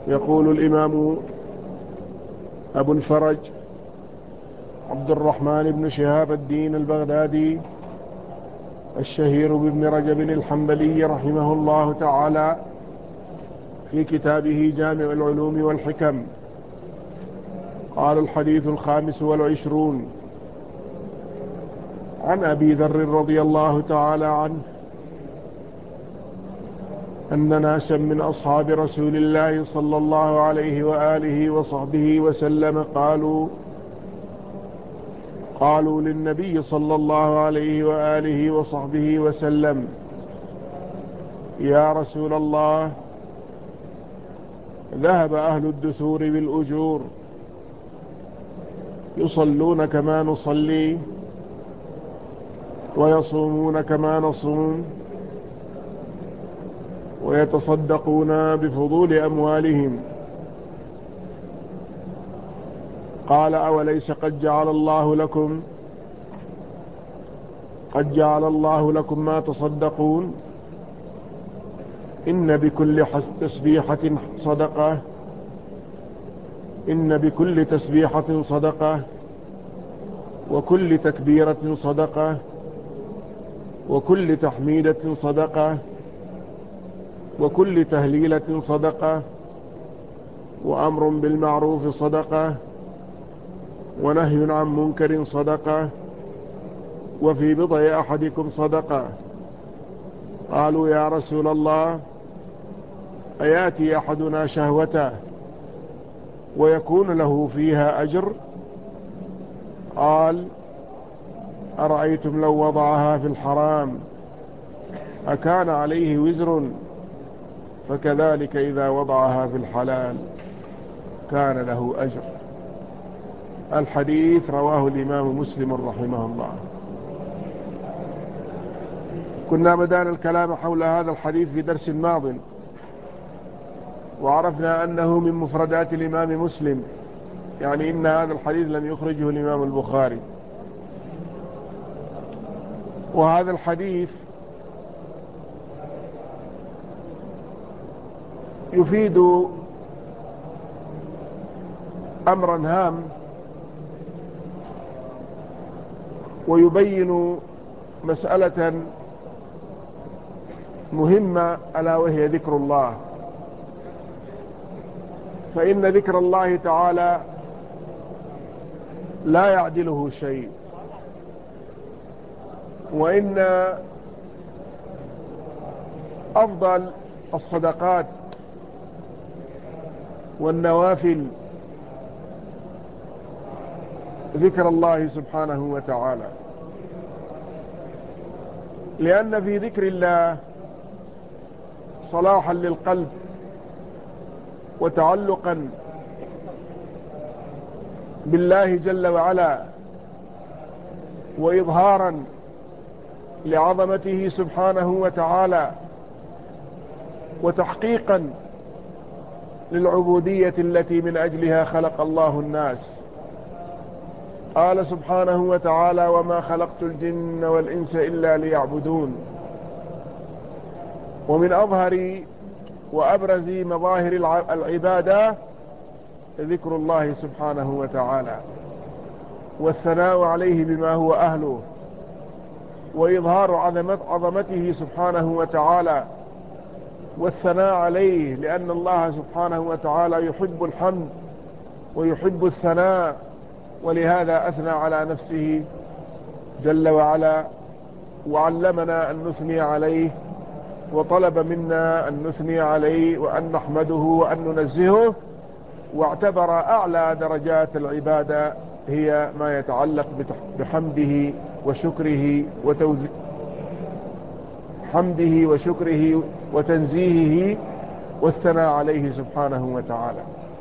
يقول الإمام أبو الفرج عبد الرحمن بن شهاب الدين البغدادي الشهير بابن رجب الحنبلي رحمه الله تعالى في كتابه جامع العلوم والحكم قال: الحديث 25 عن أبي ذر رضي الله تعالى عنه أن ناسا من أصحاب رسول الله صلى الله عليه وآله وصحبه وسلم قالوا للنبي صلى الله عليه وآله وصحبه وسلم: يا رسول الله، ذهب أهل الدثور بالأجور، يصلون كما نصلي ويصومون كما نصوم ويتصدقون بفضول أموالهم. قال: أوليس قد جعل الله لكم ما تصدقون؟ إن بكل تسبيحة صدقة، وكل تكبيرة صدقة، وكل تحميدة صدقة، وكل تهليلة صدقة، وأمر بالمعروف صدقة، ونهي عن منكر صدقة، وفي بضع أحدكم صدقة. قالوا: يا رسول الله، أياتي أحدنا شهوته ويكون له فيها أجر؟ قال: أرأيتم لو وضعها في الحرام أكان عليه وزر؟ فكذلك إذا وضعها في الحلال كان له أجر. الحديث رواه الإمام مسلم رحمه الله. كنا بدأنا الكلام حول هذا الحديث في درس ماض، وعرفنا أنه من مفردات الإمام مسلم، يعني إن هذا الحديث لم يخرجه الإمام البخاري. وهذا الحديث يفيد أمرا هام، ويبين مسألة مهمة، ألا وهي ذكر الله. فإن ذكر الله تعالى لا يعدله شيء، وإن أفضل الصدقات والنوافل ذكر الله سبحانه وتعالى، لأن في ذكر الله صلاحا للقلب، وتعلقا بالله جل وعلا، وإظهارا لعظمته سبحانه وتعالى، وتحقيقا للعبودية التي من أجلها خلق الله الناس. قال سبحانه وتعالى: وما خلقت الجن والإنس إلا ليعبدون. ومن أظهر وأبرز مظاهر العبادة ذكر الله سبحانه وتعالى، والثناء عليه بما هو أهله، وإظهار عظمته سبحانه وتعالى، والثناء عليه، لأن الله سبحانه وتعالى يحب الحمد ويحب الثناء، ولهذا أثنى على نفسه جل وعلا، وعلمنا أن نثني عليه، وطلب منا أن نثني عليه وأن نحمده وأن ننزهه، واعتبر أعلى درجات العبادة هي ما يتعلق بحمده وشكره وتنزيهه والثناء عليه سبحانه وتعالى.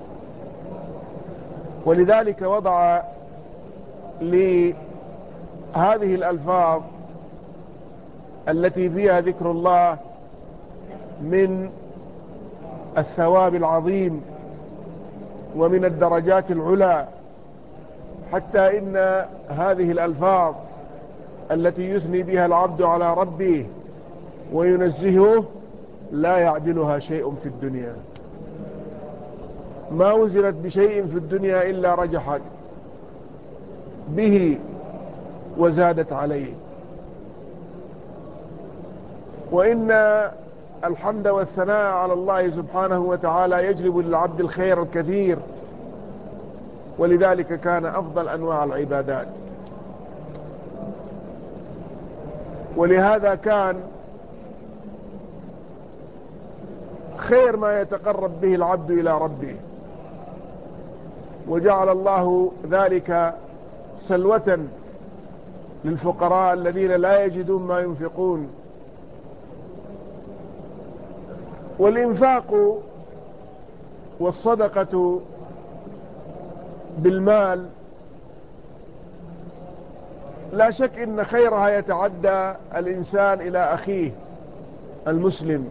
ولذلك وضع لهذه الألفاظ التي فيها ذكر الله من الثواب العظيم ومن الدرجات العلى، حتى إن هذه الألفاظ التي يثني بها العبد على ربه وينزهه لا يعدلها شيء في الدنيا. ما وزنت بشيء في الدنيا إلا رجحت به وزادت عليه. وإن الحمد والثناء على الله سبحانه وتعالى يجلب للعبد الخير الكثير، ولذلك كان أفضل أنواع العبادات. ولهذا كان خير ما يتقرب به العبد إلى ربه، وجعل الله ذلك سلوة للفقراء الذين لا يجدون ما ينفقون. والإنفاق والصدقة بالمال لا شك إن خيرها يتعدى الإنسان إلى أخيه المسلم،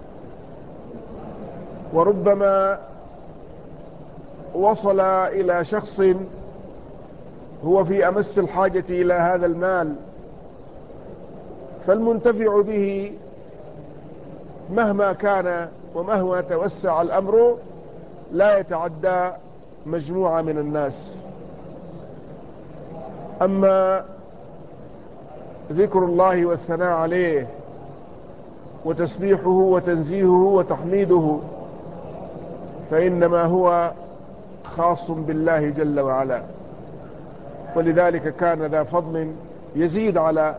وربما وصل إلى شخص هو في أمس الحاجة إلى هذا المال، فالمنتفع به مهما كان ومهما توسع الأمر لا يتعدى مجموعة من الناس. أما ذكر الله والثناء عليه وتسبيحه وتنزيهه وتحميده فإنما هو خاص بالله جل وعلا، ولذلك كان ذا فضل يزيد على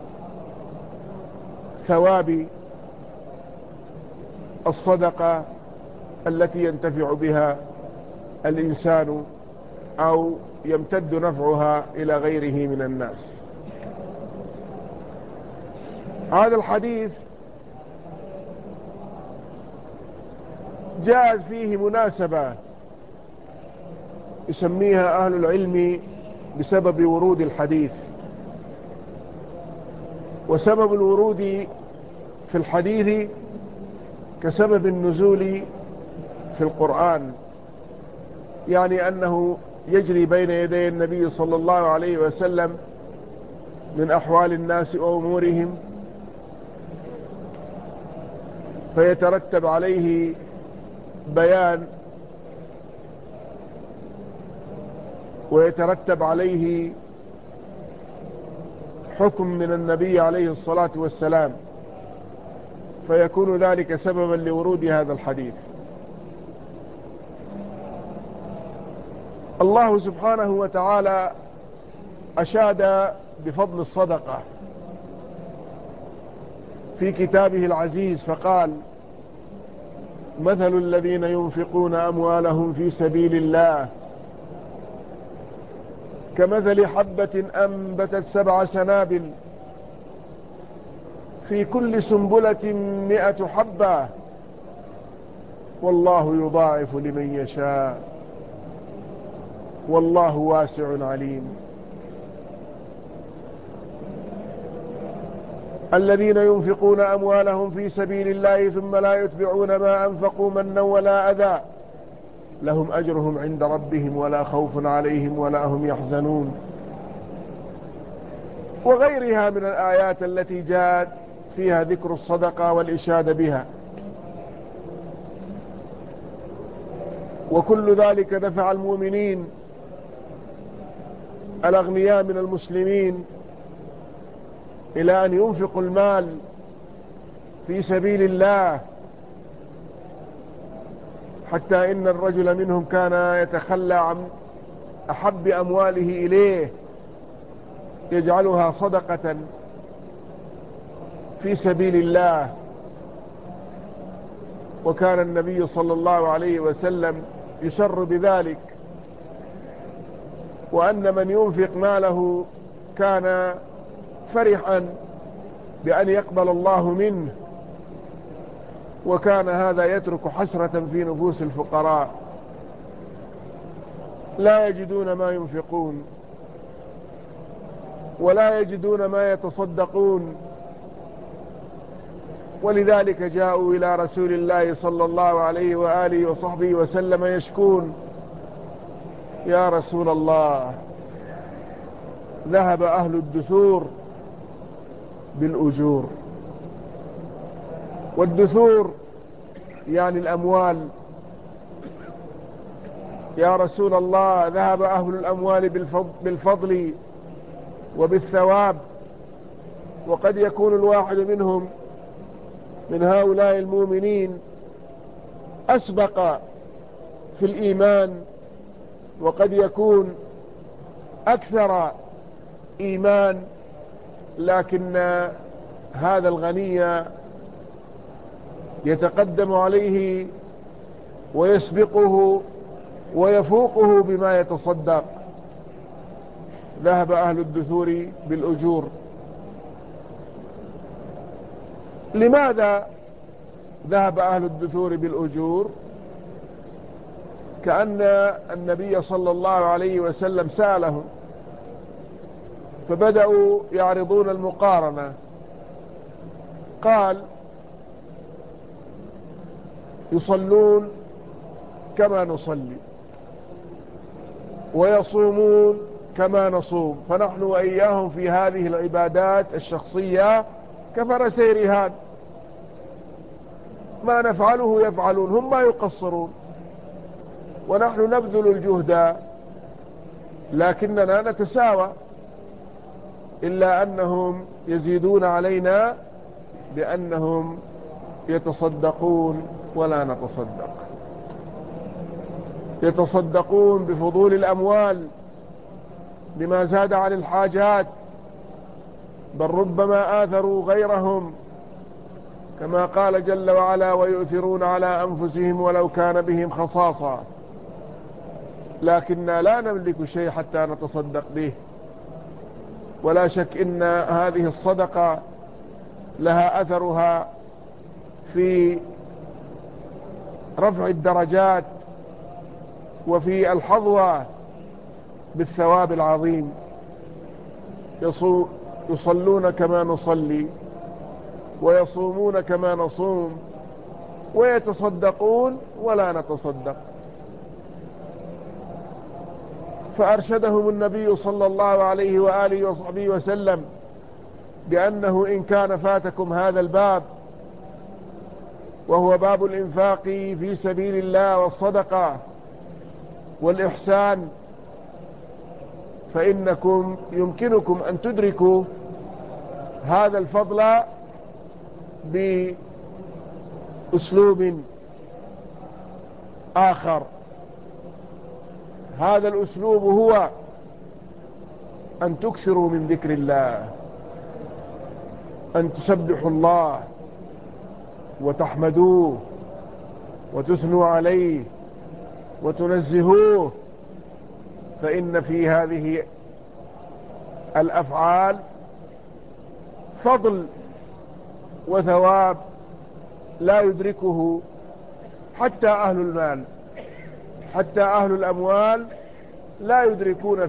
ثواب الصدقة التي ينتفع بها الإنسان أو يمتد نفعها إلى غيره من الناس. هذا الحديث جاء فيه مناسبة يسميها أهل العلم بسبب ورود الحديث. وسبب الورود في الحديث كسبب النزول في القرآن، يعني أنه يجري بين يدي النبي صلى الله عليه وسلم من أحوال الناس وأمورهم، فيترتب عليه بيان ويترتب عليه حكم من النبي عليه الصلاة والسلام، فيكون ذلك سببا لورود هذا الحديث. الله سبحانه وتعالى أشاد بفضل الصدقة في كتابه العزيز فقال: مثل الذين ينفقون أموالهم في سبيل الله كمثل حبة أنبتت 7 سنابل في كل سنبلة 100 حبة والله يضاعف لمن يشاء والله واسع عليم. الذين ينفقون أموالهم في سبيل الله ثم لا يتبعون ما أنفقوا منا ولا أذى لهم أجرهم عند ربهم ولا خوف عليهم ولا هم يحزنون، وغيرها من الآيات التي جاءت فيها ذكر الصدقة والإشادة بها. وكل ذلك دفع المؤمنين الأغنياء من المسلمين إلى أن ينفقوا المال في سبيل الله، حتى إن الرجل منهم كان يتخلى عن أحب أمواله إليه يجعلها صدقة في سبيل الله. وكان النبي صلى الله عليه وسلم يسر بذلك، وأن من ينفق ماله كان فرحا بأن يقبل الله منه، وكان هذا يترك حسرة في نفوس الفقراء لا يجدون ما ينفقون ولا يجدون ما يتصدقون، ولذلك جاءوا إلى رسول الله صلى الله عليه وآله وصحبه وسلم يشكون: يا رسول الله، ذهب أهل الدثور بالأجور. والدثور يعني الأموال يا رسول الله ذهب أهل الأموال بالفضل وبالثواب، وقد يكون الواحد منهم من هؤلاء المؤمنين أسبق في الإيمان، وقد يكون أكثر إيمان، لكن هذا الغني يتقدم عليه ويسبقه ويفوقه بما يتصدق. ذهب أهل الدثور بالأجور. لماذا ذهب أهل الدثور بالأجور؟ كأن النبي صلى الله عليه وسلم سألهم، فبدأوا يعرضون المقارنة. قال: يصلون كما نصلي، ويصومون كما نصوم، فنحن وإياهم في هذه العبادات الشخصية كفرسي رهان، ما نفعله يفعلون، هم ما يقصرون، ونحن نبذل الجهد لكننا نتساوى، إلا أنهم يزيدون علينا بأنهم يتصدقون ولا نتصدق، يتصدقون بفضول الأموال بما زاد عن الحاجات، بل ربما آثروا غيرهم، كما قال جل وعلا: ويؤثرون على أنفسهم ولو كان بهم خصاصة. لكننا لا نملك شيء حتى نتصدق به، ولا شك إن هذه الصدقة لها أثرها في رفع الدرجات وفي الحظوة بالثواب العظيم. يصلون كما نصلي، ويصومون كما نصوم، ويتصدقون ولا نتصدق. فأرشدهم النبي صلى الله عليه وآله وصحبه وسلم بأنه إن كان فاتكم هذا الباب، وهو باب الإنفاق في سبيل الله والصدقة والإحسان، فإنكم يمكنكم أن تدركوا هذا الفضل بأسلوب آخر. هذا الأسلوب هو أن تكثروا من ذكر الله، أن تسبحوا الله وتحمدوه وتثنوا عليه وتنزهوه، فإن في هذه الأفعال فضل وثواب لا يدركه حتى أهل المال، حتى أهل الأموال لا يدركون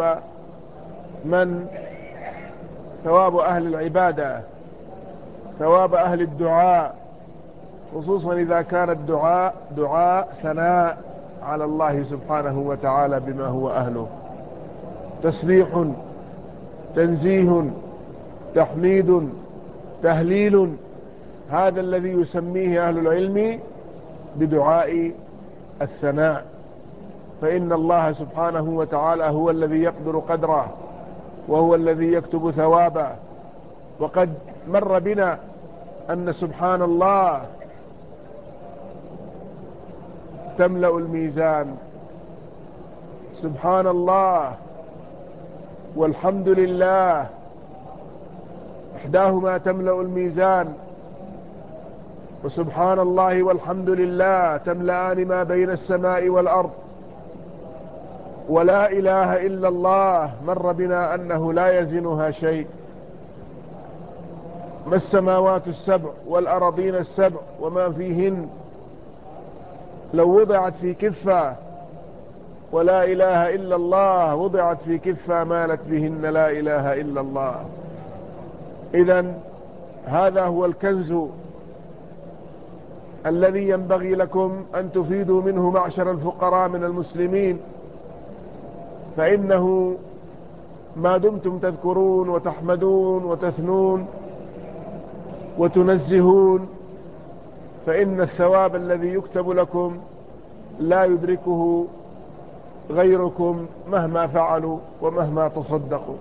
ثواب أهل العبادة، ثواب أهل الدعاء، خصوصا إذا كان الدعاء دعاء ثناء على الله سبحانه وتعالى بما هو أهله، تسبيح، تنزيه، تحميد، تهليل. هذا الذي يسميه أهل العلم بدعاء الثناء، فإن الله سبحانه وتعالى هو الذي يقدر قدره، وهو الذي يكتب ثوابه. وقد مر بنا أن سبحان الله تملأ الميزان، سبحان الله والحمد لله إحداهما تملأ الميزان، وسبحان الله والحمد لله تملأان ما بين السماء والأرض. ولا إله إلا الله مر بنا أنه لا يزنها شيء، ما السماوات السبع والأرضين السبع وما فيهن لو وضعت في كفة، ولا إله إلا الله وضعت في كفة مالت بهن لا إله إلا الله. إذن هذا هو الكنز الذي ينبغي لكم أن تفيدوا منه معشر الفقراء من المسلمين، فإنه ما دمتم تذكرون وتحمدون وتثنون وتنزهون، فإن الثواب الذي يكتب لكم لا يدركه غيركم مهما فعلوا ومهما تصدقوا.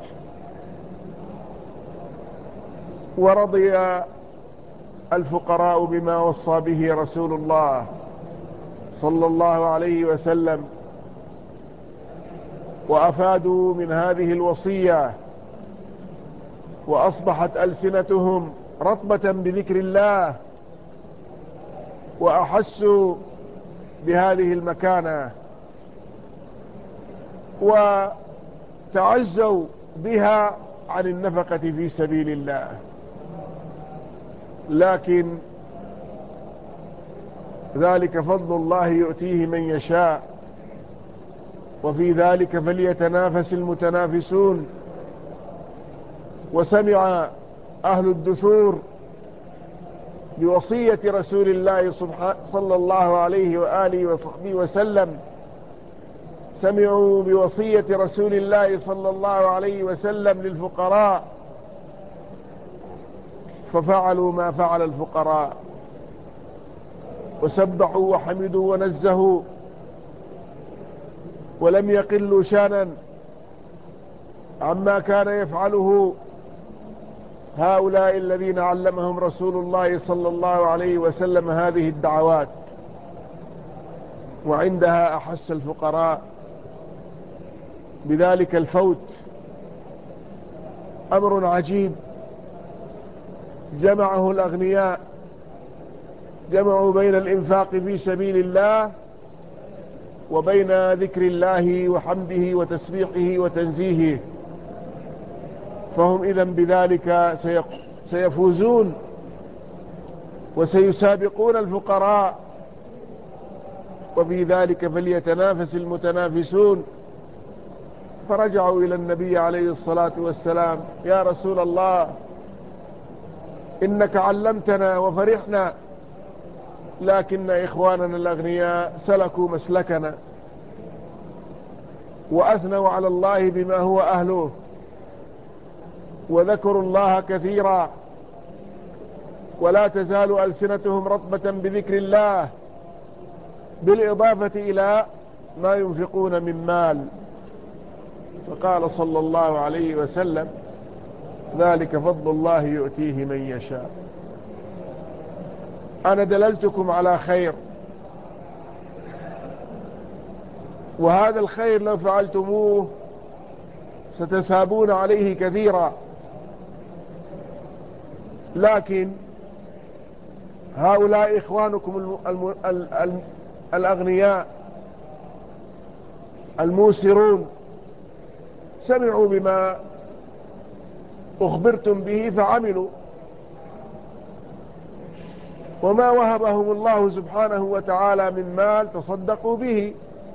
ورضي الفقراء بما وصى به رسول الله صلى الله عليه وسلم، وأفادوا من هذه الوصية، وأصبحت ألسنتهم رطبة بذكر الله، وأحسوا بهذه المكانة، وتعزوا بها عن النفقة في سبيل الله. لكن ذلك فضل الله يؤتيه من يشاء، وفي ذلك فليتنافس المتنافسون. وسمع أهل الدثور بوصية رسول الله صلى الله عليه وآله وصحبه وسلم، سمعوا بوصية رسول الله صلى الله عليه وسلم للفقراء، ففعلوا ما فعل الفقراء، وسبحوا وحمدوا ونزهوا، ولم يقلوا شانا عما كان يفعله هؤلاء الذين علمهم رسول الله صلى الله عليه وسلم هذه الدعوات. وعندها أحس الفقراء بذلك الفوت. أمر عجيب جمعه الأغنياء، جمعوا بين الإنفاق في سبيل الله وبين ذكر الله وحمده وتسبيحه وتنزيهه، فهم إذن بذلك سيفوزون وسيسابقون الفقراء، وفي ذلك فليتنافس المتنافسون. فرجعوا إلى النبي عليه الصلاة والسلام: يا رسول الله، إنك علمتنا وفرحنا، لكن إخواننا الأغنياء سلكوا مسلكنا وأثنوا على الله بما هو أهله، وذكروا الله كثيرا، ولا تزال ألسنتهم رطبة بذكر الله، بالإضافة إلى ما ينفقون من مال. فقال صلى الله عليه وسلم: ذلك فضل الله يؤتيه من يشاء. أنا دللتكم على خير، وهذا الخير لو فعلتموه ستثابون عليه كثيرا، لكن هؤلاء إخوانكم الأغنياء الموسرون سمعوا بما أخبرتم به فعملوا، وما وهبهم الله سبحانه وتعالى من مال تصدقوا به،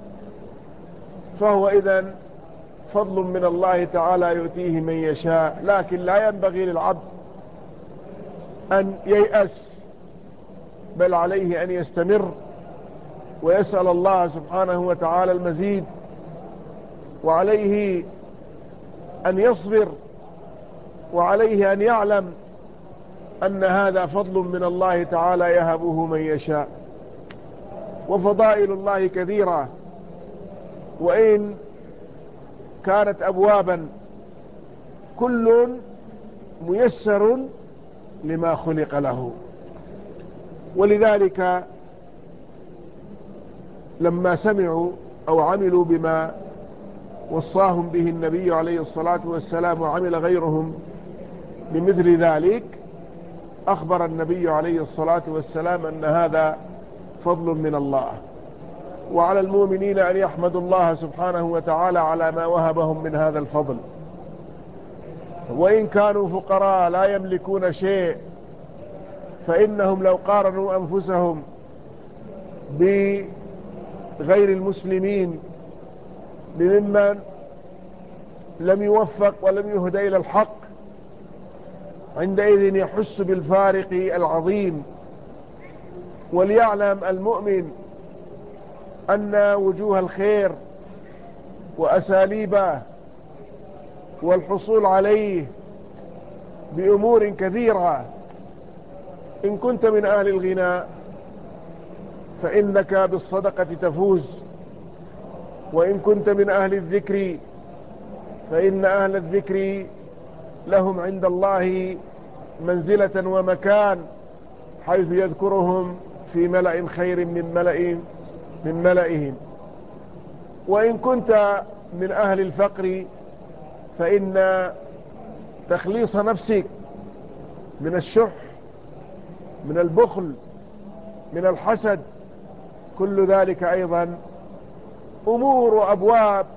فهو إذن فضل من الله تعالى يؤتيه من يشاء. لكن لا ينبغي للعبد أن ييأس، بل عليه أن يستمر ويسأل الله سبحانه وتعالى المزيد، وعليه أن يصبر، وعليه أن يعلم أن هذا فضل من الله تعالى يهبه من يشاء. وفضائل الله كثيرة، وإن كانت أبوابا كل ميسر لما خلق له. ولذلك لما سمعوا أو عملوا بما وصاهم به النبي عليه الصلاة والسلام وعمل غيرهم بمثل ذلك، أخبر النبي عليه الصلاة والسلام أن هذا فضل من الله، وعلى المؤمنين أن يحمدوا الله سبحانه وتعالى على ما وهبهم من هذا الفضل. وإن كانوا فقراء لا يملكون شيء، فإنهم لو قارنوا أنفسهم بغير المسلمين بممن لم يوفق ولم يهدى إلى الحق، عندئذ يحس بالفارق العظيم. وليعلم المؤمن أن وجوه الخير وأساليبه والحصول عليه بأمور كثيرة. إن كنت من أهل الغنى فإنك بالصدقة تفوز، وإن كنت من أهل الذكر فإن أهل الذكر لهم عند الله منزلة ومكان، حيث يذكرهم في ملأ خير من ملئهم. وإن كنت من أهل الفقر فإن تخليص نفسك من الشح، من البخل، من الحسد، كل ذلك أيضا أمور وأبواب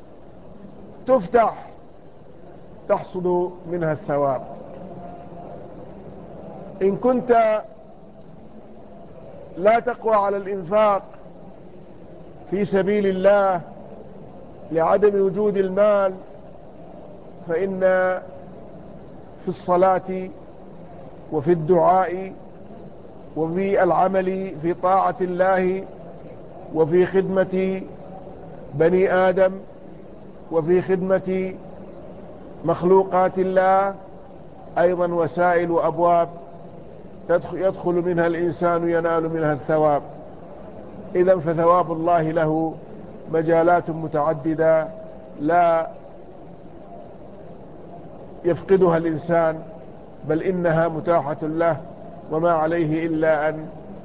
تفتح تحصد منها الثواب. إن كنت لا تقوى على الإنفاق في سبيل الله لعدم وجود المال، فإن في الصلاة وفي الدعاء وفي العمل في طاعة الله وفي خدمة بني آدم وفي خدمة مخلوقات الله أيضا وسائل وأبواب يدخل منها الإنسان ينال منها الثواب. إذن فثواب الله له مجالات متعددة لا يفقدها الإنسان، بل إنها متاحة له، وما عليه إلا أن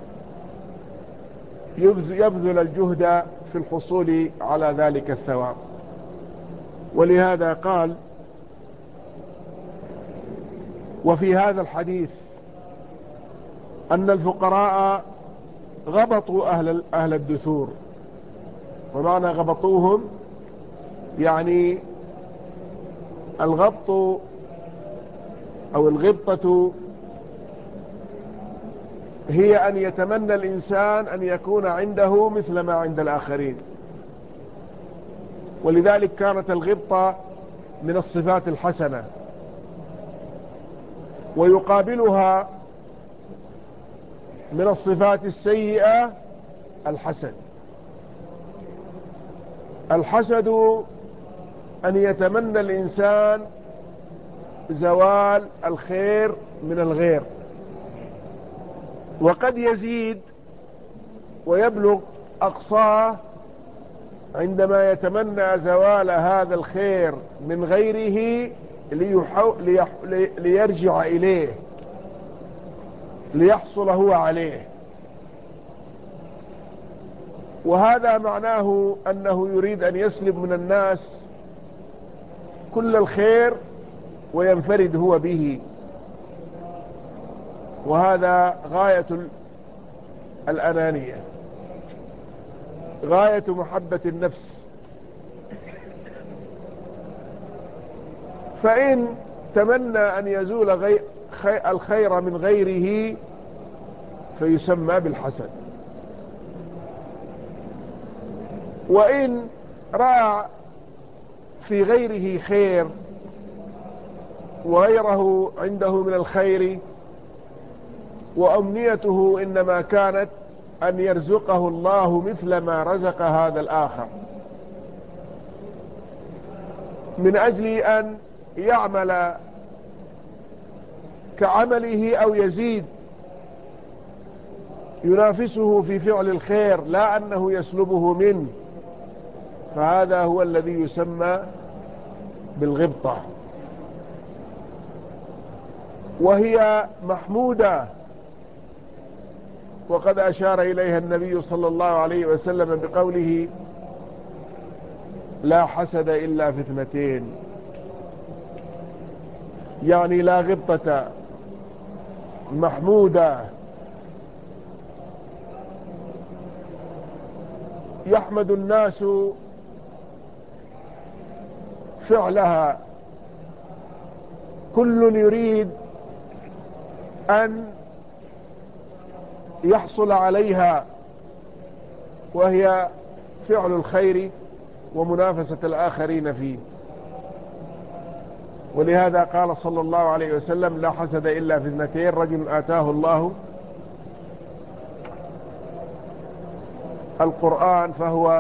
يبذل الجهد في الحصول على ذلك الثواب. ولهذا قال: وفي هذا الحديث أن الفقراء غبطوا أهل الدثور. ومعنى غبطوهم يعني الغبط أو الغبطة هي أن يتمنى الإنسان أن يكون عنده مثل ما عند الآخرين. ولذلك كانت الغبطة من الصفات الحسنة، ويقابلها من الصفات السيئة الحسد. الحسد أن يتمنى الإنسان زوال الخير من الغير، وقد يزيد ويبلغ أقصاه عندما يتمنى زوال هذا الخير من غيره ليرجع إليه، ليحصل هو عليه. وهذا معناه أنه يريد أن يسلب من الناس كل الخير وينفرد هو به، وهذا غاية الأنانية، غاية محبة النفس. فإن تمنى أن يزول الخير من غيره فيسمى بالحسد. وإن رأى في غيره خير وغيره عنده من الخير وأمنيته إنما كانت أن يرزقه الله مثل ما رزق هذا الآخر، من أجل أن يعمل كعمله أو يزيد ينافسه في فعل الخير، لا أنه يسلبه منه، فهذا هو الذي يسمى بالغبطة، وهي محمودة. وقد أشار إليها النبي صلى الله عليه وسلم بقوله: لا حسد إلا في اثنتين، يعني لا غبطة، محمودة، يحمد الناس فعلها، كل يريد أن يحصل عليها، وهي فعل الخير ومنافسة الآخرين فيه. ولهذا قال صلى الله عليه وسلم: لا حسد إلا في اثنتين، رجل آتاه الله القرآن فهو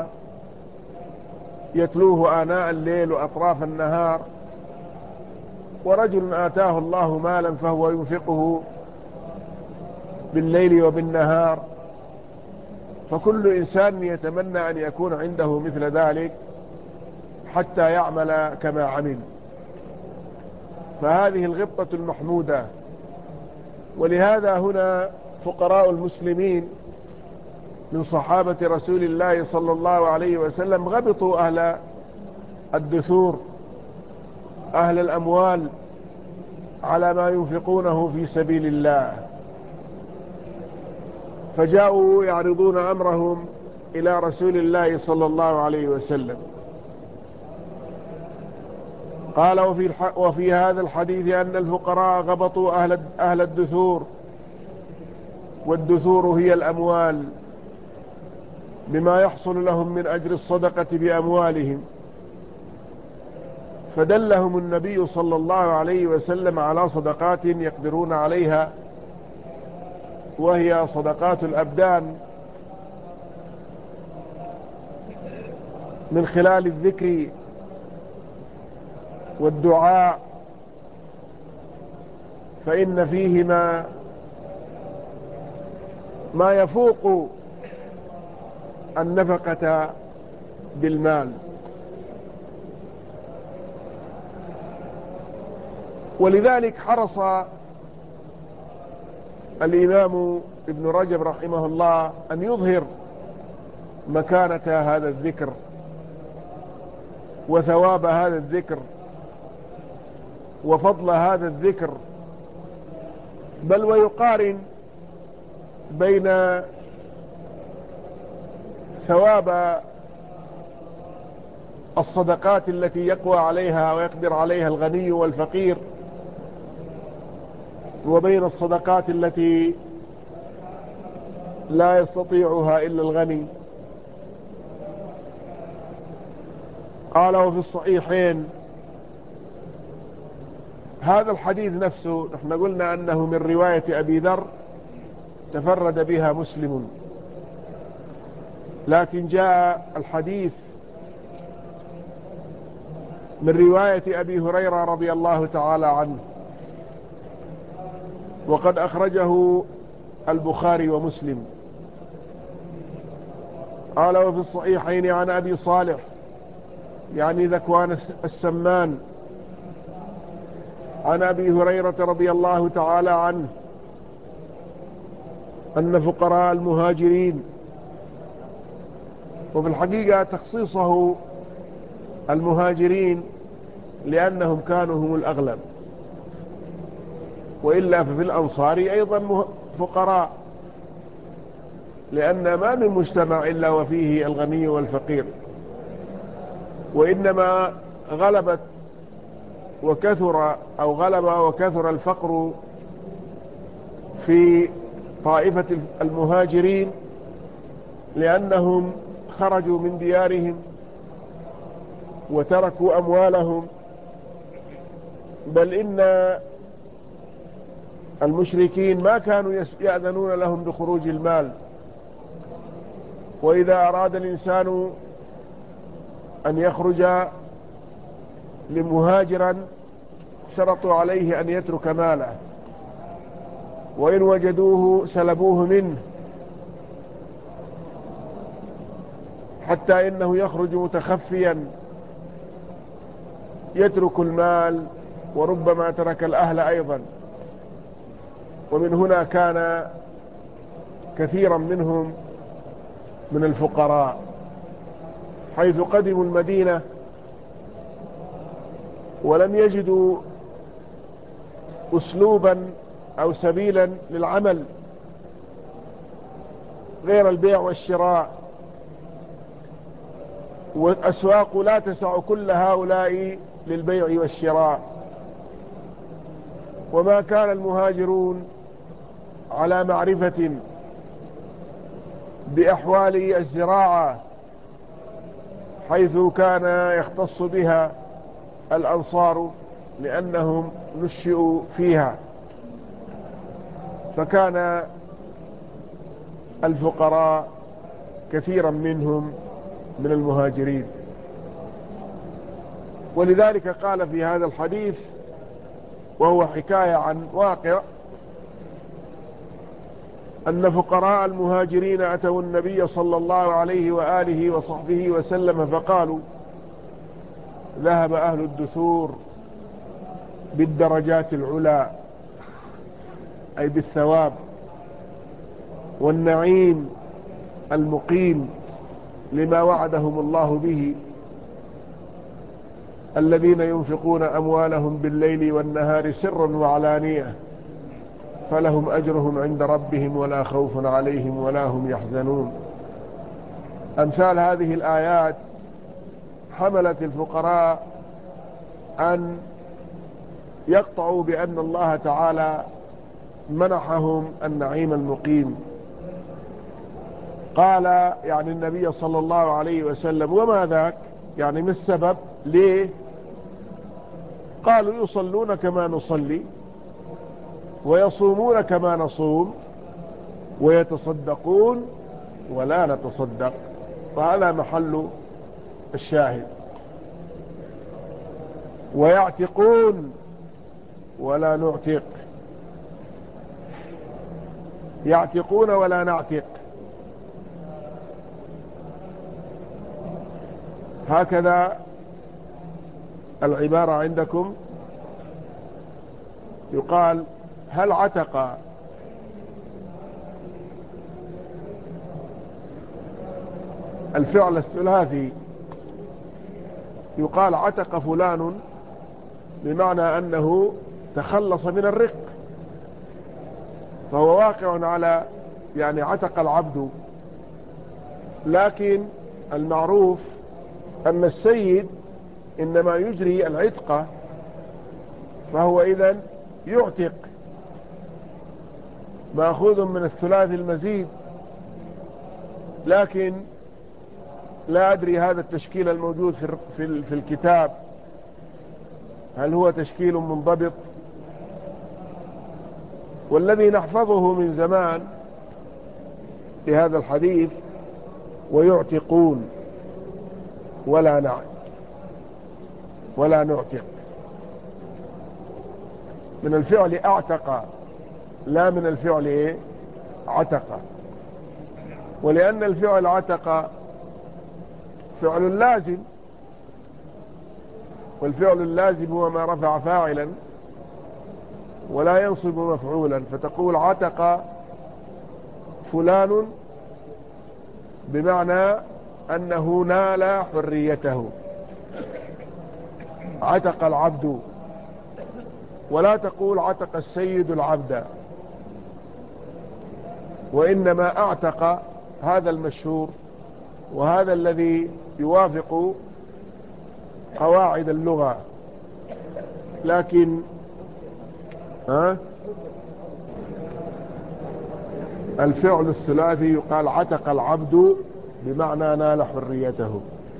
يتلوه آناء الليل وأطراف النهار، ورجل آتاه الله مالا فهو ينفقه بالليل وبالنهار، فكل إنسان يتمنى أن يكون عنده مثل ذلك حتى يعمل كما عمل. فهذه الغبطة المحمودة. ولهذا هنا فقراء المسلمين من صحابة رسول الله صلى الله عليه وسلم غبطوا أهل الدثور، أهل الأموال، على ما ينفقونه في سبيل الله، فجاءوا يعرضون أمرهم إلى رسول الله صلى الله عليه وسلم. قال وفي هذا الحديث أن الفقراء غبطوا أهل الدثور، والدثور هي الأموال، بما يحصل لهم من أجر الصدقة بأموالهم. فدلهم النبي صلى الله عليه وسلم على صدقات يقدرون عليها، وهي صدقات الأبدان من خلال الذكر والدعاء، فإن فيهما ما يفوق النفقة بالمال. ولذلك حرص الإمام ابن رجب رحمه الله أن يظهر مكانة هذا الذكر وثواب هذا الذكر وفضل هذا الذكر، بل ويقارن بين ثواب الصدقات التي يقوى عليها ويقدر عليها الغني والفقير، وبين الصدقات التي لا يستطيعها إلا الغني. قال وفي الصحيحين، هذا الحديث نفسه نحن قلنا أنه من رواية أبي ذر تفرد بها مسلم، لكن جاء الحديث من رواية أبي هريرة رضي الله تعالى عنه، وقد أخرجه البخاري ومسلم. قال وفي الصحيحين عن أبي صالح يعني ذكوان السمان عن أبي هريرة رضي الله تعالى عنه أن فقراء المهاجرين، وفي الحقيقة تخصيصه المهاجرين لأنهم كانوا هم الأغلب، وإلا ففي الأنصار أيضا فقراء، لأن ما من مجتمع إلا وفيه الغني والفقير، وإنما غلب وكثر الفقر في طائفة المهاجرين لأنهم خرجوا من ديارهم وتركوا أموالهم، بل إن المشركين ما كانوا يأذنون لهم بخروج المال، وإذا أراد الإنسان أن يخرج لمهاجرا شرطوا عليه أن يترك ماله، وإن وجدوه سلبوه منه، حتى إنه يخرج متخفيا يترك المال وربما ترك الأهل أيضا. ومن هنا كان كثيرا منهم من الفقراء، حيث قدموا المدينة ولم يجدوا أسلوبا أو سبيلا للعمل غير البيع والشراء، والأسواق لا تسع كل هؤلاء للبيع والشراء. وما كان المهاجرون على معرفة بأحوال الزراعة، حيث كان يختص بها الأنصار لأنهم نشئوا فيها، فكان الفقراء كثيرا منهم من المهاجرين. ولذلك قال في هذا الحديث، وهو حكاية عن واقع، أن فقراء المهاجرين أتوا النبي صلى الله عليه وآله وصحبه وسلم فقالوا: ذهب أهل الدثور بالدرجات العلى، أي بالثواب والنعيم المقيم لما وعدهم الله به، الذين ينفقون أموالهم بالليل والنهار سرا وعلانية فلهم أجرهم عند ربهم ولا خوف عليهم ولا هم يحزنون. أمثال هذه الآيات حملت الفقراء أن يقطعوا بأن الله تعالى منحهم النعيم المقيم. قال يعني النبي صلى الله عليه وسلم: وما ذاك؟ يعني ما السبب؟ ليه؟ قالوا: يصلون كما نصلي ويصومون كما نصوم ويتصدقون ولا نتصدق. فهذا محل الشاهد. ويعتقون ولا نعتق، يعتقون ولا نعتق، هكذا العبارة عندكم. يقال: هل عتق الفعل الثلاثي، يقال عتق فلان بمعنى أنه تخلص من الرق، فهو واقع على يعني عتق العبد. لكن المعروف أن السيد إنما يجري العتق، فهو إذن يعتق، مأخوذ من الثلاث المزيد. لكن لا أدري هذا التشكيل الموجود في الكتاب هل هو تشكيل منضبط؟ والذي نحفظه من زمان بهذا الحديث: ويعتقون ولا نعتق، من الفعل اعتق لا من الفعل عتق. ولأن الفعل عتق فعل لازم، والفعل اللازم هو ما رفع فاعلا ولا ينصب مفعولا، فتقول عتق فلان بمعنى أنه نال حريته، عتق العبد. ولا تقول عتق السيد العبد، وإنما اعتق، هذا المشهور وهذا الذي يوافق قواعد اللغة. لكن الفعل الثلاثي يقال عتق العبد بمعنى نال حريته.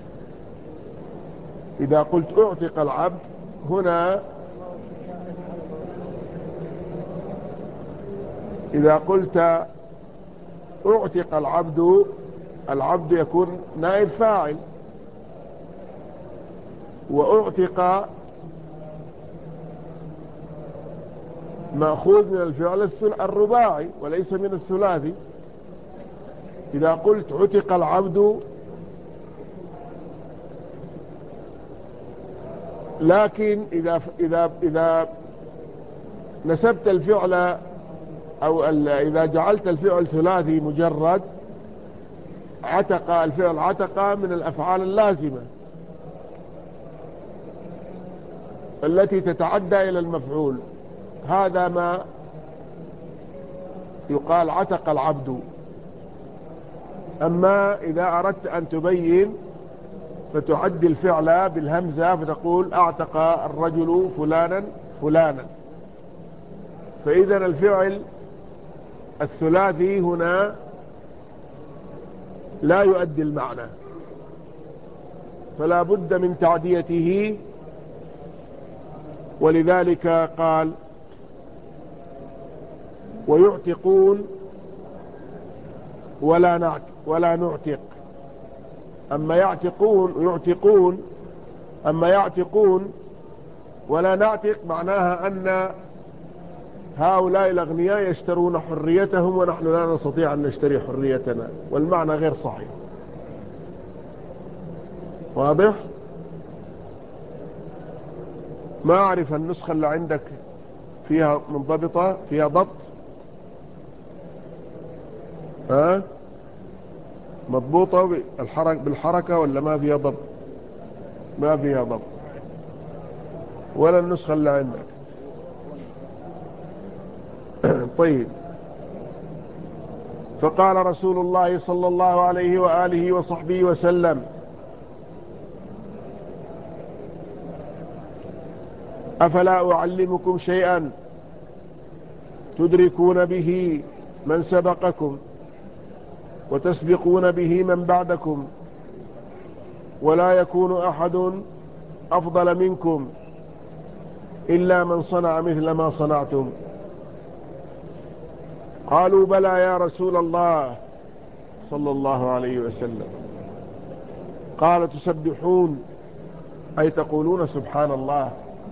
إذا قلت اعتق العبد هنا، إذا قلت اعتق العبد يكون نائب فاعل، واعتق مأخوذ من الفعل الرباعي وليس من الثلاثي. إذا قلت عتق العبد، لكن إذا نسبت الفعل أو إذا جعلت الفعل ثلاثي مجرد، عتق، الفعل عتق من الأفعال اللازمة التي تتعدى إلى المفعول، هذا ما يقال عتق العبد. أما إذا أردت أن تبين فتعدي الفعل بالهمزة فتقول اعتق الرجل فلانا. فإذا الفعل الثلاثي هنا لا يؤدي المعنى، فلا بد من تعديته. ولذلك قال: ويعتقون ولا نعتق. أما يعتقون ولا نعتق معناها أن هؤلاء الأغنياء يشترون حريتهم ونحن لا نستطيع أن نشتري حريتنا، والمعنى غير صحيح. واضح؟ ما أعرف النسخة اللي عندك فيها منضبطة، فيها ضبط؟ ها؟ مضبوطة بالحركة ولا ما فيها ضبط؟ ما فيها ضبط، ولا النسخة اللي عندك. طيب. فقال رسول الله صلى الله عليه وآله وصحبه وسلم: أفلا أعلمكم شيئا تدركون به من سبقكم وتسبقون به من بعدكم، ولا يكون أحد أفضل منكم إلا من صنع مثل ما صنعتم؟ قالوا: بلى يا رسول الله صلى الله عليه وسلم. قال: تسبحون، أي تقولون سبحان الله،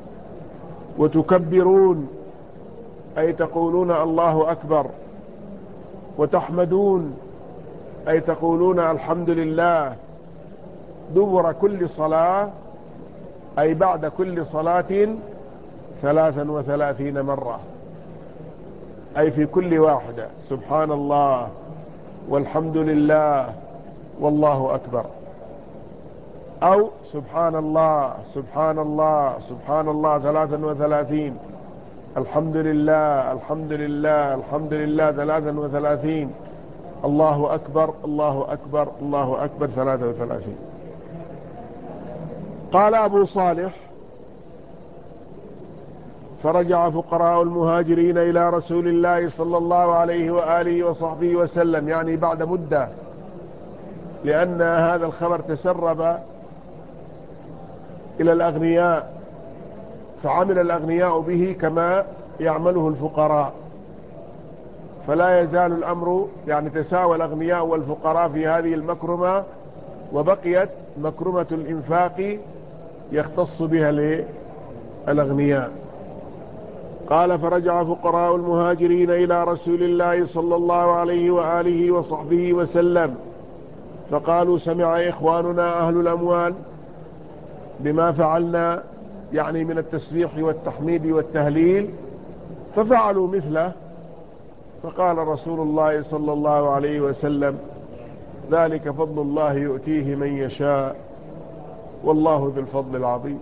وتكبرون، أي تقولون الله أكبر، وتحمدون، أي تقولون الحمد لله، دبر كل صلاة، أي بعد كل صلاة 33 مرة، أي في كل واحدة سبحان الله والحمد لله والله أكبر، أو سبحان الله سبحان الله سبحان الله 33، الحمد لله الحمد لله الحمد لله 33، الله أكبر الله أكبر الله أكبر 33. قال أبو صالح: فرجع فقراء المهاجرين إلى رسول الله صلى الله عليه وآله وصحبه وسلم، يعني بعد مدة، لأن هذا الخبر تسرب إلى الأغنياء، فعمل الأغنياء به كما يعمله الفقراء، فلا يزال الأمر يعني تساوى الأغنياء والفقراء في هذه المكرمة، وبقيت مكرمة الإنفاق يختص بها الأغنياء. قال: فرجع فقراء المهاجرين إلى رسول الله صلى الله عليه وآله وصحبه وسلم فقالوا: سمع إخواننا أهل الأموال بما فعلنا، يعني من التسبيح والتحميد والتهليل، ففعلوا مثله. فقال رسول الله صلى الله عليه وسلم: ذلك فضل الله يؤتيه من يشاء والله ذو الفضل العظيم.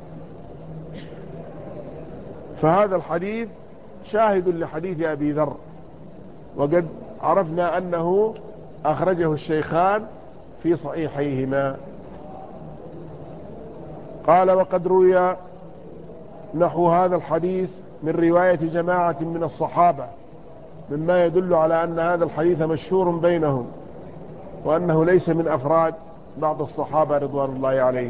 فهذا الحديث شاهد لحديث أبي ذر، وقد عرفنا أنه أخرجه الشيخان في صحيحيهما. قال: وقد روي نحو هذا الحديث من رواية جماعة من الصحابة، مما يدل على أن هذا الحديث مشهور بينهم، وأنه ليس من أفراد بعض الصحابة رضوان الله عليهم.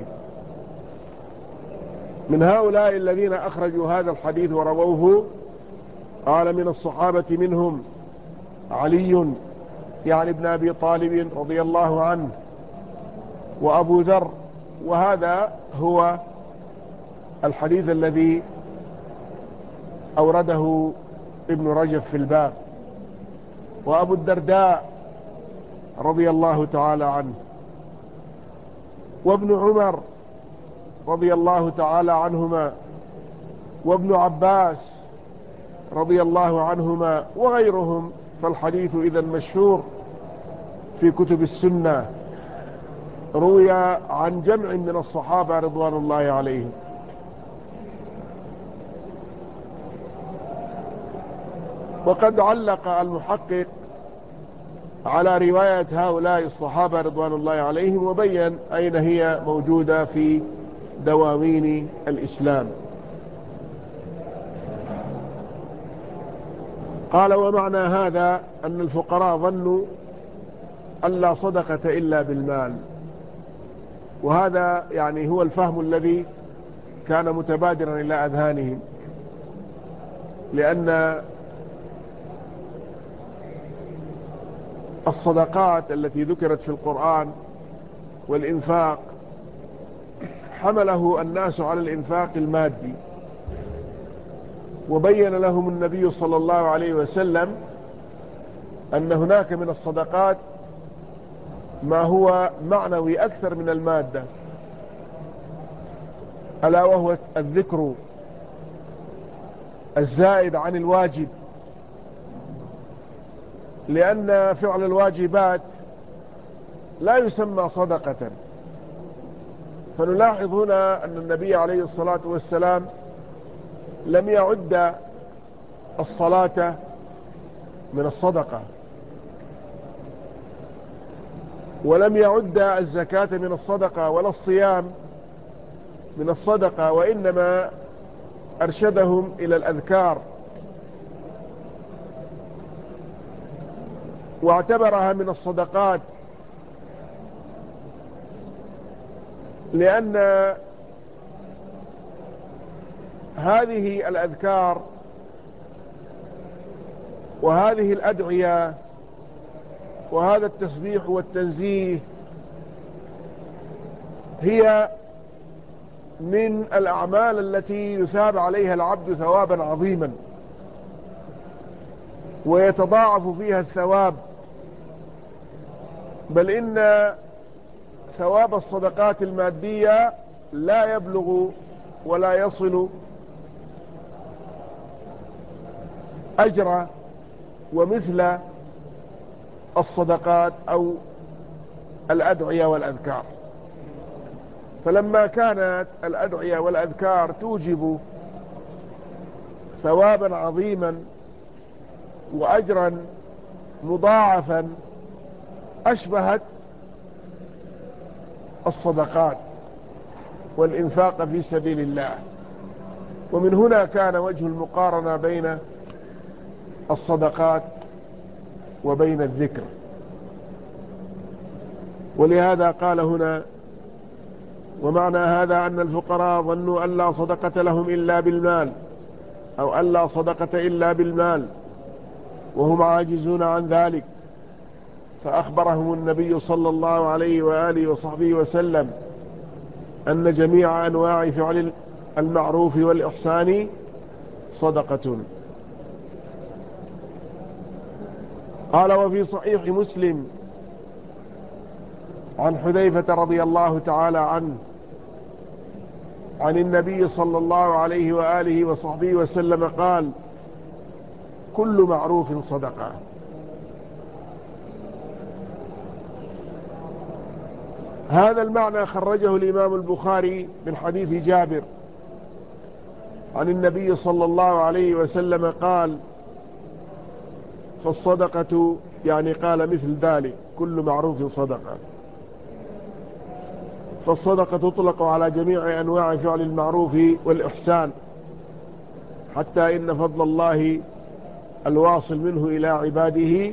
من هؤلاء الذين أخرجوا هذا الحديث ورووه، قال: من الصحابة منهم علي يعني ابن أبي طالب رضي الله عنه، وأبو ذر، وهذا هو الحديث الذي أورده ابن رجب في الباب، وأبو الدرداء رضي الله تعالى عنه، وابن عمر رضي الله تعالى عنهما، وابن عباس رضي الله عنهما، وغيرهم. فالحديث إذن مشهور في كتب السنة، روي عن جمع من الصحابة رضوان الله عليهم. وقد علق المحقق على رواية هؤلاء الصحابة رضوان الله عليهم، وبين أين هي موجودة في دواوين الإسلام. قال: ومعنى هذا أن الفقراء ظنوا أن لا صدقة إلا بالمال، وهذا يعني هو الفهم الذي كان متبادرا إلى أذهانهم، لأن الصدقات التي ذكرت في القرآن والإنفاق حمله الناس على الإنفاق المادي، وبين لهم النبي صلى الله عليه وسلم أن هناك من الصدقات ما هو معنوي أكثر من المادة، ألا وهو الذكر الزائد عن الواجب، لأن فعل الواجبات لا يسمى صدقة. فنلاحظ هنا أن النبي عليه الصلاة والسلام لم يعد الصلاة من الصدقة، ولم يعد الزكاة من الصدقة، ولا الصيام من الصدقة، وإنما أرشدهم إلى الأذكار واعتبرها من الصدقات، لأن هذه الأذكار وهذه الأدعية وهذا التسبيح والتنزيه هي من الأعمال التي يثاب عليها العبد ثوابا عظيما ويتضاعف فيها الثواب، بل إن ثواب الصدقات المادية لا يبلغ ولا يصل أجر ومثل الصدقات أو الأدعية والأذكار. فلما كانت الأدعية والأذكار توجب ثوابا عظيما وأجرا مضاعفا، أشبهت الصدقات والإنفاق في سبيل الله. ومن هنا كان وجه المقارنة بين الصدقات وبين الذكر. ولهذا قال هنا: ومعنى هذا أن الفقراء ظنوا أن لا صدقة لهم إلا بالمال، أو أن لا صدقة إلا بالمال، وهم عاجزون عن ذلك. فأخبرهم النبي صلى الله عليه وآله وصحبه وسلم أن جميع أنواع فعل المعروف والإحسان صدقة. قال: وفي صحيح مسلم عن حذيفة رضي الله تعالى عنه عن النبي صلى الله عليه وآله وصحبه وسلم قال: كل معروف صدقة. هذا المعنى خرجه الإمام البخاري من حديث جابر عن النبي صلى الله عليه وسلم قال: فالصدقة، يعني قال مثل ذلك، كل معروف صدقة. فالصدقة تطلق على جميع أنواع فعل المعروف والإحسان، حتى إن فضل الله الواصل منه إلى عباده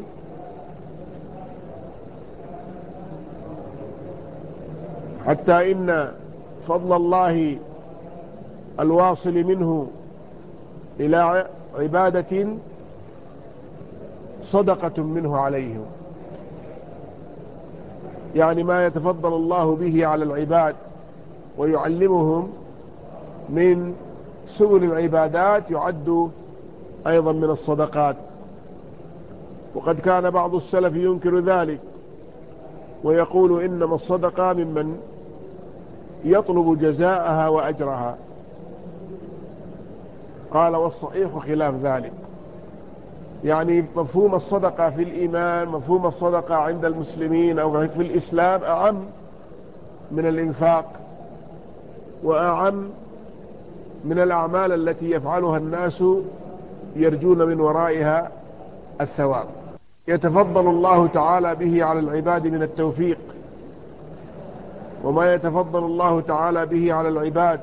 حتى إن فضل الله الواصل منه إلى عبادة صدقة منه عليهم، يعني ما يتفضل الله به على العباد ويعلمهم من سبل العبادات يعد أيضا من الصدقات. وقد كان بعض السلف ينكر ذلك ويقول: إنما الصدقة ممن يطلب جزاءها وأجرها. قال: والصحيح خلاف ذلك، يعني مفهوم الصدقة في الإيمان، مفهوم الصدقة عند المسلمين أو في الإسلام أعم من الإنفاق، وأعم من الأعمال التي يفعلها الناس يرجون من ورائها الثواب. يتفضل الله تعالى به على العباد من التوفيق، وما يتفضل الله تعالى به على العباد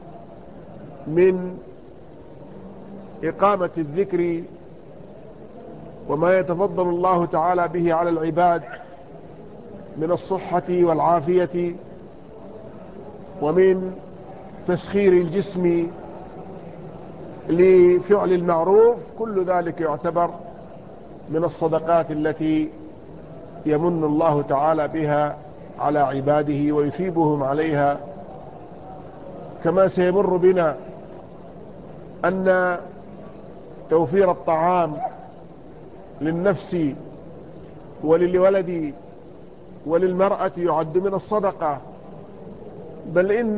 من إقامة الذكر، وما يتفضل الله تعالى به على العباد من الصحة والعافية، ومن تسخير الجسم لفعل المعروف، كل ذلك يعتبر من الصدقات التي يمن الله تعالى بها على عباده ويثيبهم عليها. كما سيمر بنا أن توفير الطعام للنفس وللولد وللمرأة يعد من الصدقة، بل إن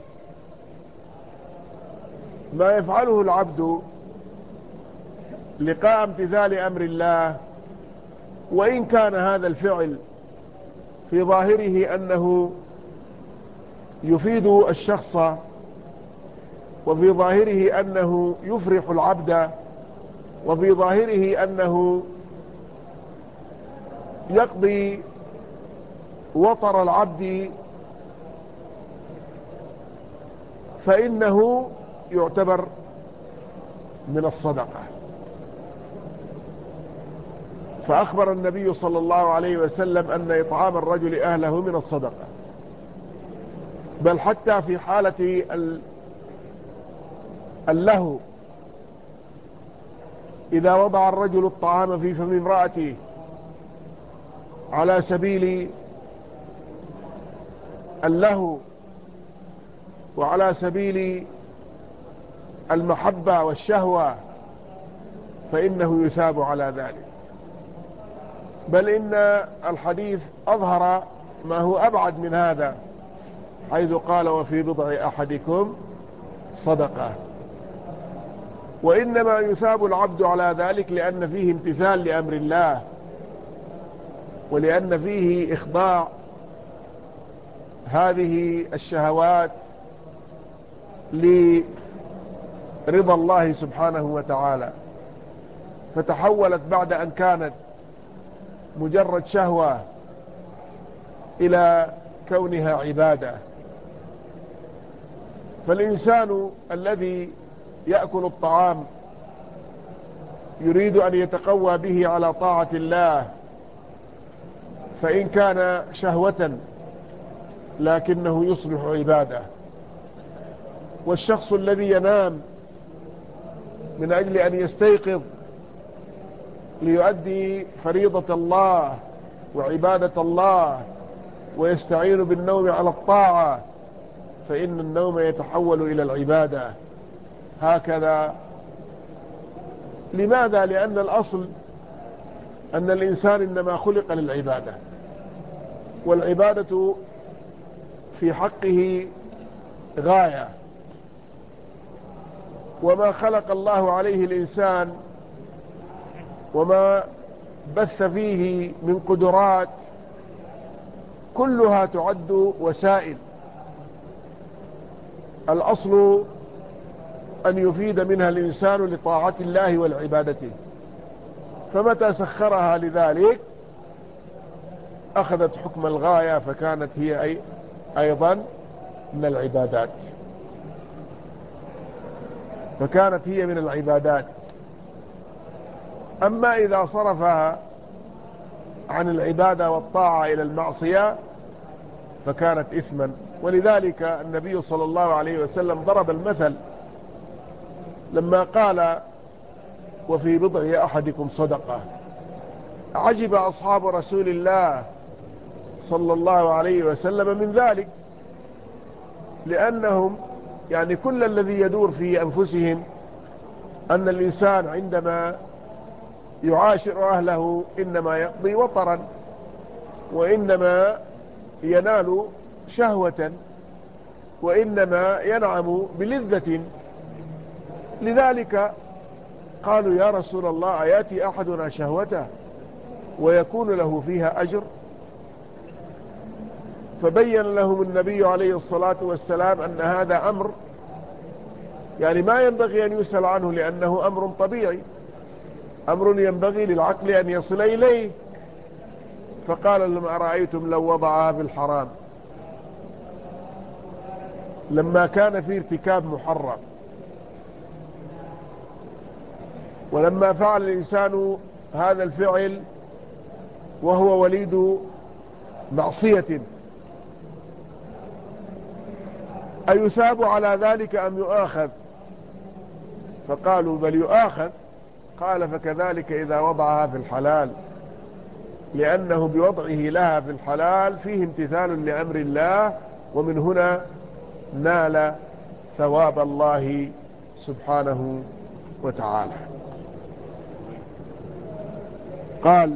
ما يفعله العبد لقاء امتثال أمر الله، وإن كان هذا الفعل في ظاهره أنه يفيد الشخص، وفي ظاهره أنه يفرح العبد، وفي ظاهره أنه يقضي وطر العبد، فإنه يعتبر من الصدقة. فأخبر النبي صلى الله عليه وسلم أن إطعام الرجل أهله من الصدقة، بل حتى في حالة اللهو، إذا وضع الرجل الطعام في فم امرأته على سبيل اللهو وعلى سبيل المحبة والشهوة فإنه يثاب على ذلك، بل إن الحديث أظهر ما هو أبعد من هذا، حيث قال وفي بضع أحدكم صدقة. وإنما يثاب العبد على ذلك لأن فيه امتثال لأمر الله، ولأن فيه إخضاع هذه الشهوات لرضا الله سبحانه وتعالى، فتحولت بعد أن كانت مجرد شهوة إلى كونها عبادة. فالإنسان الذي يأكل الطعام يريد أن يتقوى به على طاعة الله، فإن كان شهوة لكنه يصبح عبادة. والشخص الذي ينام من أجل أن يستيقظ ليؤدي فريضة الله وعبادة الله ويستعين بالنوم على الطاعة، فإن النوم يتحول إلى العبادة. هكذا. لماذا؟ لأن الأصل أن الإنسان إنما خلق للعبادة، والعبادة في حقه غاية، وما خلق الله عليه الإنسان وما بث فيه من قدرات كلها تعد وسائل. الأصل أن يفيد منها الإنسان لطاعة الله والعبادته، فمتى سخرها لذلك أخذت حكم الغاية، فكانت هي أيضا من العبادات، فكانت هي من العبادات. أما إذا صرفها عن العبادة والطاعة إلى المعصية فكانت إثما. ولذلك النبي صلى الله عليه وسلم ضرب المثل لما قال وفي بضع أحدكم صدقة. عجب أصحاب رسول الله صلى الله عليه وسلم من ذلك، لأنهم يعني كل الذي يدور في أنفسهم أن الإنسان عندما يعاشر أهله إنما يقضي وطرا، وإنما ينال شهوة، وإنما ينعم بلذة. لذلك قالوا يا رسول الله أياتي أحدنا شهوته ويكون له فيها أجر؟ فبين لهم النبي عليه الصلاة والسلام أن هذا أمر يعني ما ينبغي أن يسأل عنه، لأنه أمر طبيعي، أمر ينبغي للعقل أن يصل إليه. فقال لهم أرأيتم لو وضعها في الحرام، لما كان في ارتكاب محرم، ولما فعل الإنسان هذا الفعل وهو وليد معصية، أيثاب على ذلك أم يؤاخذ؟ فقالوا بل يؤاخذ. قال فكذلك إذا وضعها في الحلال، لأنه بوضعه لها في الحلال فيه امتثال لأمر الله، ومن هنا نال ثواب الله سبحانه وتعالى. قال: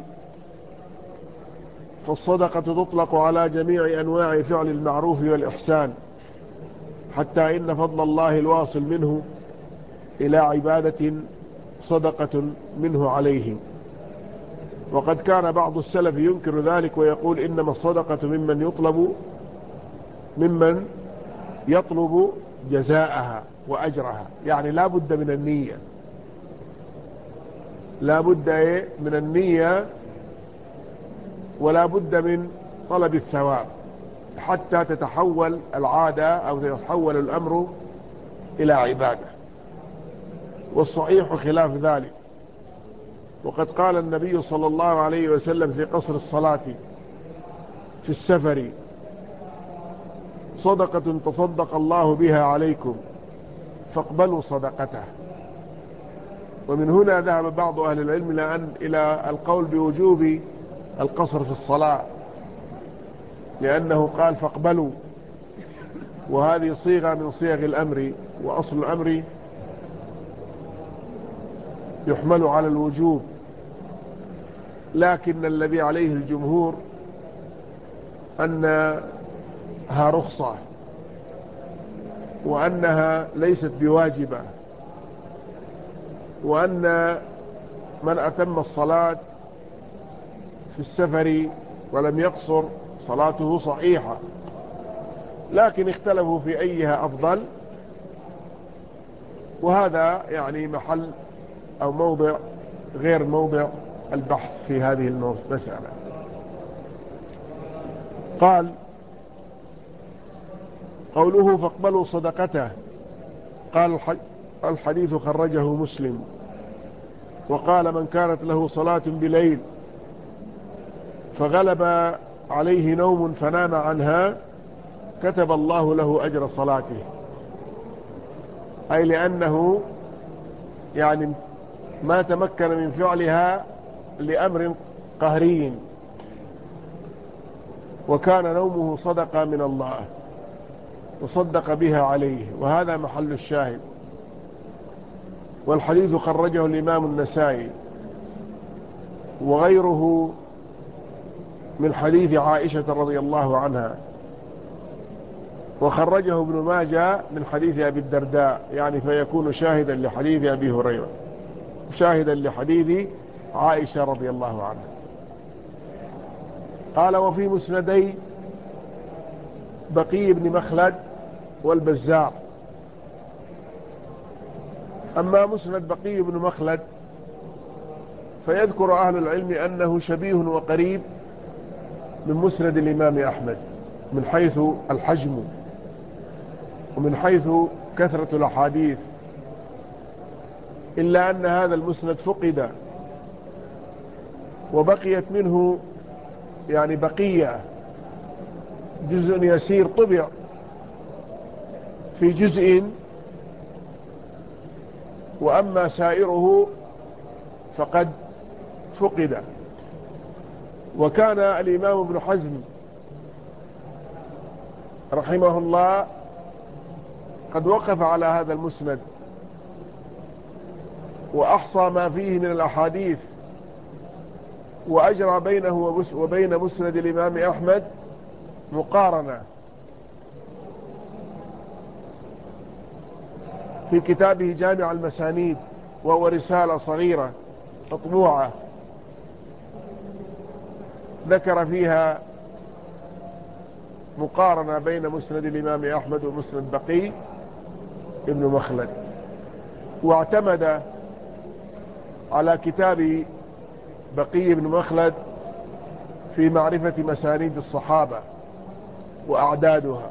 فالصدقة تطلق على جميع أنواع فعل المعروف والإحسان، حتى إن فضل الله الواصل منه إلى عبادة صدقة منه عليهم. وقد كان بعض السلف ينكر ذلك ويقول: إنما الصدقة ممن يطلب جزاءها وأجرها، يعني لا بد من النية، لا بد من النية ولا بد من طلب الثواب حتى تتحول العادة أو يتحول الأمر إلى عبادة. والصحيح خلاف ذلك. وقد قال النبي صلى الله عليه وسلم في قصر الصلاة في السفر: صدقة تصدق الله بها عليكم فاقبلوا صدقته. ومن هنا ذهب بعض أهل العلم إلى القول بوجوب القصر في الصلاة، لأنه قال فاقبلوا، وهذه صيغة من صيغ الأمر، وأصل الأمر يحمل على الوجوب، لكن الذي عليه الجمهور أنها رخصة، وأنها ليست بواجبة، وأن من أتم الصلاة في السفر ولم يقصر صلاته صحيحة، لكن اختلفوا في أيها أفضل، وهذا يعني محل أو موضع غير موضع البحث في هذه المسألة. قال: قوله فاقبلوا صدقته، قال الحديث خرجه مسلم. وقال: من كانت له صلاة بليل فغلب عليه نوم فنام عنها كتب الله له أجر صلاته، أي لأنه يعني ما تمكن من فعلها لأمر قهري، وكان نومه صدقة من الله وصدق بها عليه، وهذا محل الشاهد. والحديث خرجه الإمام النسائي وغيره من حديث عائشة رضي الله عنها، وخرجه ابن ماجه من حديث أبي الدرداء، يعني فيكون شاهدا لحديث أبي هريرة، شاهدا لحديث عائشة رضي الله عنها. قال: وفي مسندي بقي بن مخلد والبزار. أما مسند بقي بن مخلد فيذكر أهل العلم أنه شبيه وقريب من مسند الإمام أحمد من حيث الحجم ومن حيث كثرة الأحاديث، إلا أن هذا المسند فقد وبقيت منه يعني بقية جزء يسير طبع في جزء، وأما سائره فقد فقد. وكان الإمام ابن حزم رحمه الله قد وقف على هذا المسند وأحصى ما فيه من الأحاديث، وأجرى بينه وبين مسند الإمام أحمد مقارنة في كتابه جامع المسانيد، وهو رسالة صغيرة مطبوعة ذكر فيها مقارنة بين مسند الإمام أحمد ومسند بقي ابن مخلد، واعتمد على كتاب بقي بن مخلد في معرفة مسانيد الصحابة وأعدادها.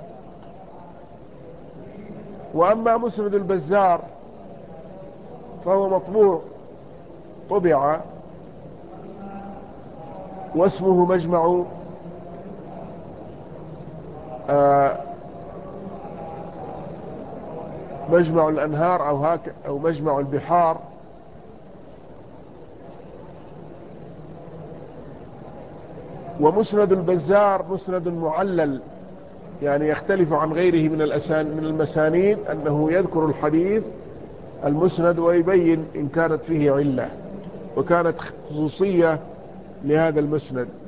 وأما مسند البزار فهو مطبوع طبع، واسمه مجمع الأنهار أو مجمع البحار. ومسند البزار مسند معلل، يعني يختلف عن غيره من المسانيد، أنه يذكر الحديث المسند ويبين إن كانت فيه علة. وكانت خصوصية لهذا المسند.